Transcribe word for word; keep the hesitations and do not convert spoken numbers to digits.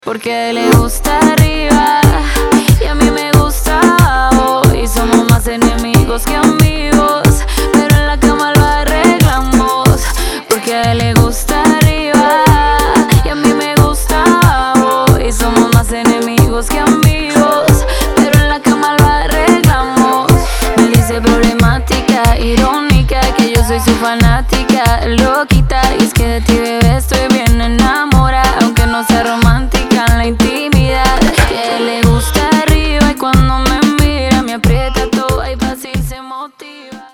Porque a él le gusta arriba y a mí me gusta abajo, y somos más enemigos que amigos, pero en la cama lo arreglamos. Porque a él le gusta arriba y a mí me gusta abajo, y somos más enemigos que amigos, pero en la cama lo arreglamos. Me dice problemática, irónica, que yo soy su fanática, loquita, y es que de ti veo